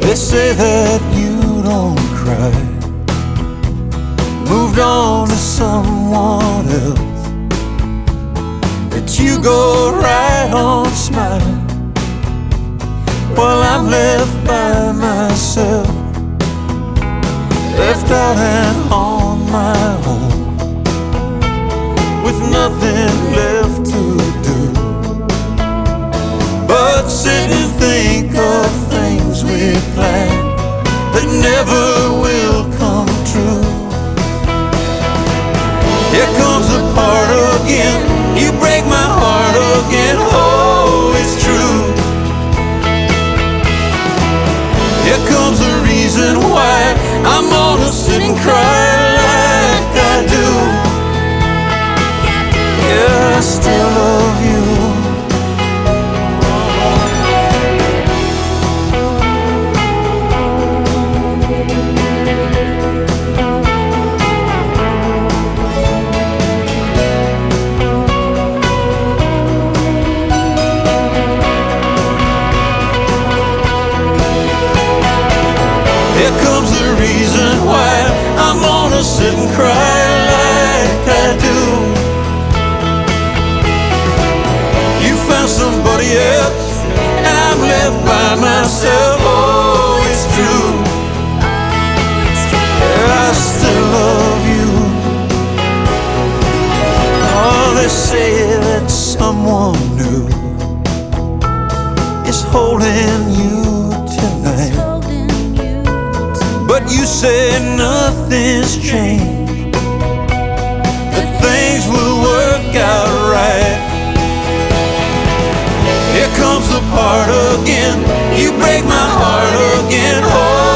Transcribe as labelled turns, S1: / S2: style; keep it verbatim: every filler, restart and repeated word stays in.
S1: They say that you don't cry, moved on to someone else, that you go right on smiling while I'm left by myself, left out and on my own, with nothing left to do but sit and think of things we planned that never will come true. Here comes the part again, you break my heart again, oh, it's true. Here comes the reason why I'm gonna sit and cry like I do. Yeah, I still love you. Here comes the reason why I'm gonna sit and cry like I do. You found somebody else and I'm left by myself, oh, it's true. Yeah, I still love you. Oh, they say that someone new is holding you tonight, but you say nothing's changed, that things will work out right. Here comes the part again, you break my heart again, oh.